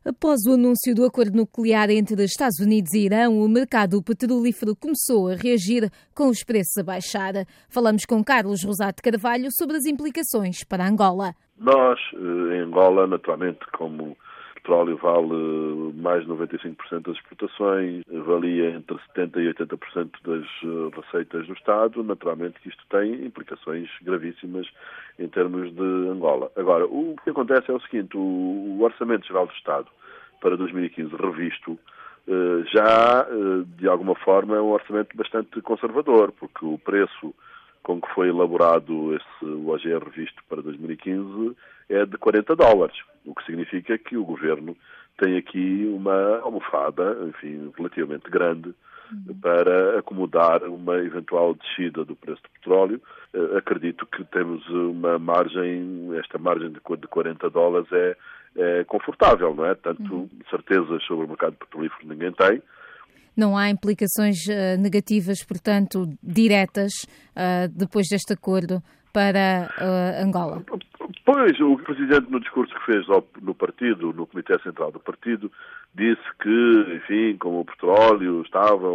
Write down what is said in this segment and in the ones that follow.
Após o anúncio do acordo nuclear entre Estados Unidos e Irão, o mercado petrolífero começou a reagir com os preços a baixar. Falamos com Carlos Rosato Carvalho sobre as implicações para Angola. Nós, em Angola, naturalmente, como o petróleo vale mais de 95% das exportações, valia entre 70% e 80% das receitas do Estado, naturalmente que isto tem implicações gravíssimas em termos de Angola. Agora, o que acontece é o seguinte, o Orçamento Geral do Estado para 2015 revisto, já, de alguma forma, é um orçamento bastante conservador, porque o preço com que foi elaborado o OGR revisto para 2015 é de $40, o que significa que o Governo tem aqui uma almofada, enfim, relativamente grande, para acomodar uma eventual descida do preço do petróleo. Acredito que temos uma margem, esta margem de $40 é confortável, não é? Tanto certezas sobre o mercado petrolífero ninguém tem. Não há implicações negativas, portanto, diretas, depois deste acordo para Angola? Pois, o Presidente, no discurso que fez no partido, no Comitê Central do Partido, disse que, enfim, como o petróleo estava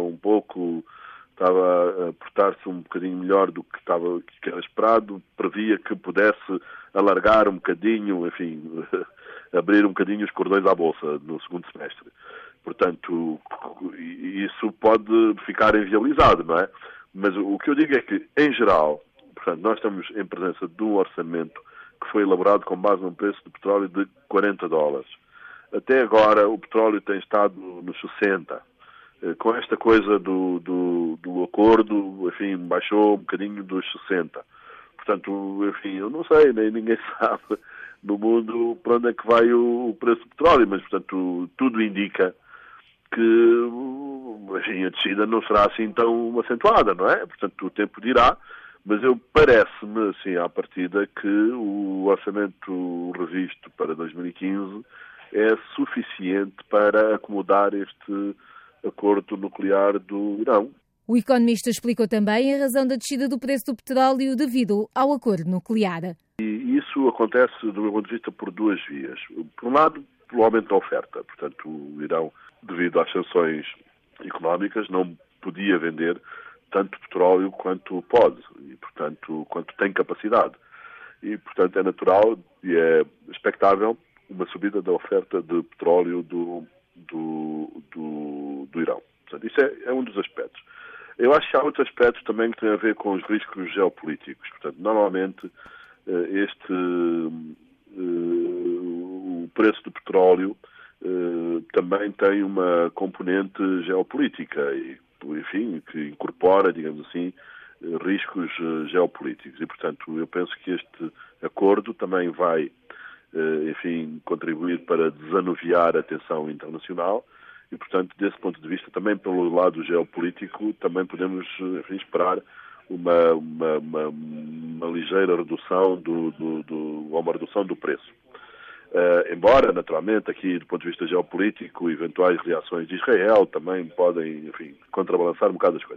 a portar-se um bocadinho melhor do que era esperado, previa que pudesse alargar um bocadinho, enfim, abrir um bocadinho os cordões à Bolsa no segundo semestre. Portanto, isso pode ficar inviabilizado, não é? Mas o que eu digo é que, em geral, portanto, nós estamos em presença de um orçamento que foi elaborado com base num preço de petróleo de $40. Até agora, o petróleo tem estado nos 60. Com esta coisa do acordo, enfim, baixou um bocadinho dos 60. Portanto, enfim, eu não sei, nem ninguém sabe no mundo para onde é que vai o preço do petróleo, mas, portanto, tudo indica que, enfim, a descida não será assim tão acentuada, não é? Portanto, o tempo dirá, mas parece-me, assim, à partida, que o orçamento revisto para 2015 é suficiente para acomodar este acordo nuclear do Irão. O economista explicou também a razão da descida do preço do petróleo devido ao acordo nuclear. E isso acontece, do meu ponto de vista, por duas vias. Por um lado, pelo aumento da oferta. Portanto, o Irão, devido às sanções económicas, não podia vender tanto petróleo quanto pode, e, portanto, quanto tem capacidade. E, portanto, é natural e é expectável uma subida da oferta de petróleo do Irão. Portanto, isso é um dos aspectos. Eu acho que há outros aspectos também que têm a ver com os riscos geopolíticos. Portanto, normalmente, o preço do petróleo também tem uma componente geopolítica e, enfim, que incorpora, digamos assim, riscos geopolíticos. E, portanto, eu penso que este acordo também vai, enfim, contribuir para desanuviar a tensão internacional e, portanto, desse ponto de vista, também pelo lado geopolítico, também podemos, enfim, esperar uma ligeira redução uma redução do preço. Embora, naturalmente, aqui do ponto de vista geopolítico, eventuais reações de Israel também podem, enfim, contrabalançar um bocado as coisas.